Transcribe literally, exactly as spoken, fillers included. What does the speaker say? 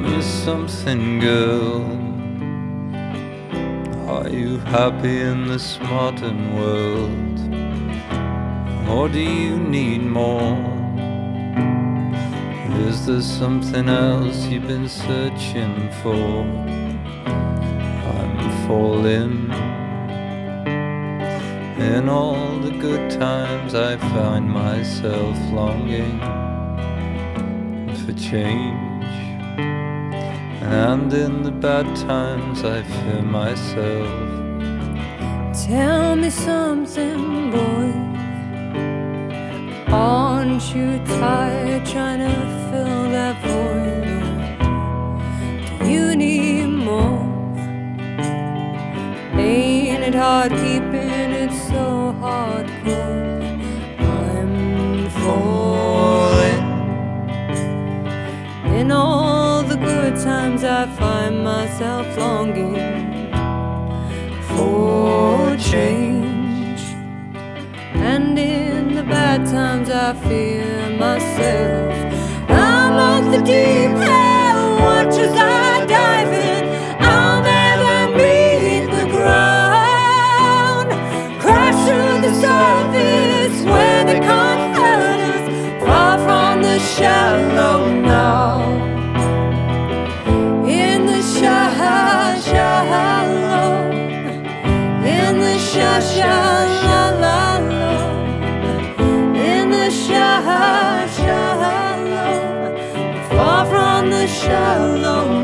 me something, girl. Are you happy in this modern world? Or do you need more? Is there something else you've been searching for? I'm falling. In all the good times I find myself longing for change, and in the bad times I fear myself. Tell me something, boy. Aren't you tired trying to fill that void? Do you need more? Ain't it hard keeping it so hardcore? I'm falling. In all the good times I find myself longing for change, and in the bad times I fear myself. I'm off the deep end, watch as I dive in. I'll never meet the ground, crash through the surface where they can't hurt us, far from the shallow now. In the shallow, shallow, in the shallow, shallow, in the shallow, shallow, far from the shallow.